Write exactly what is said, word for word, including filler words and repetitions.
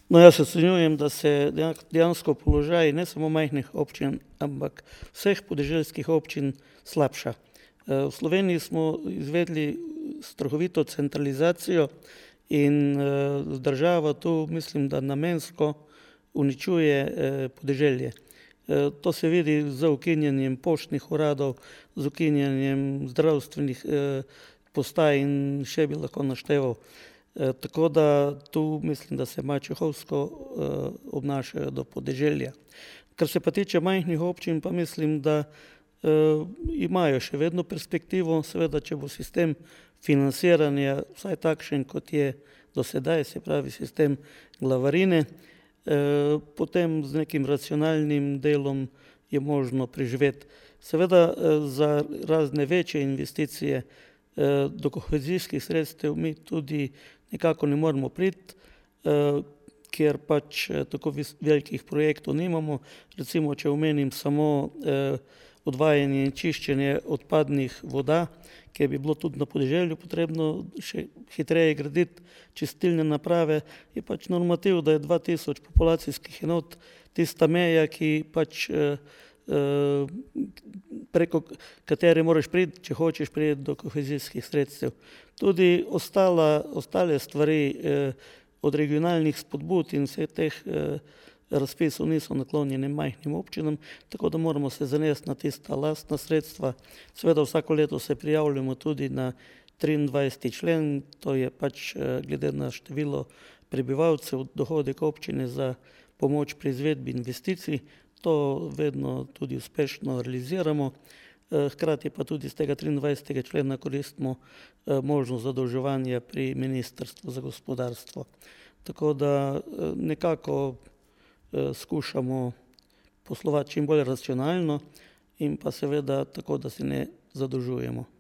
No, jaz ocenjujem, da se dejansko položaj ne samo majhnih občin, ampak vseh podeželskih občin slabša. V Sloveniji smo izvedli strahovito centralizacijo in država tu, mislim, da namensko uničuje podeželje. To se vidi z ukinjanjem poštnih uradov, z ukinjanjem zdravstvenih postaj in še bi lahko našteval. Tako da tu mislim, da se mačehovsko obnašajo do podeželja. Kar se pa tiče majhnih občin, pa mislim, da imajo še vedno perspektivo, seveda, če bo sistem financiranja vsaj takšen, kot je do sedaj, se pravi sistem glavarine, potem z nekim racionalnim delom je možno preživeti. Seveda za razne večje investicije do kohezijskih sredstev mi tudi nekako ne moremo priti, ker pač tako velikih projektov nimamo. Recimo, če omenim samo odvajanje in čiščenje odpadnih voda, kjer bi bilo tudi na podeželju potrebno še hitreje graditi čistilne naprave, je pač normativ, da je dva tisoč populacijskih enot tista meja, ki pač preko katere moraš priti, če hočeš priti do kohezijskih sredstev. Tudi ostala, ostale stvari od regionalnih spodbud in vseh teh razpisov niso naklonjeni majhnim občinam, tako da moramo se zanesti na tista lastna sredstva. Seveda vsako leto se prijavljamo tudi na triindvajseti člen, to je pač glede na število prebivalcev, dohodek občine za pomoč pri izvedbi investicij. To vedno tudi uspešno realiziramo. Hkrati pa tudi z tega triindvajsetega člena koristimo možnost zadolževanja pri Ministrstvu za gospodarstvo. Tako da nekako skušamo poslovati čim bolj racionalno in pa seveda tako, da se ne zadolžujemo.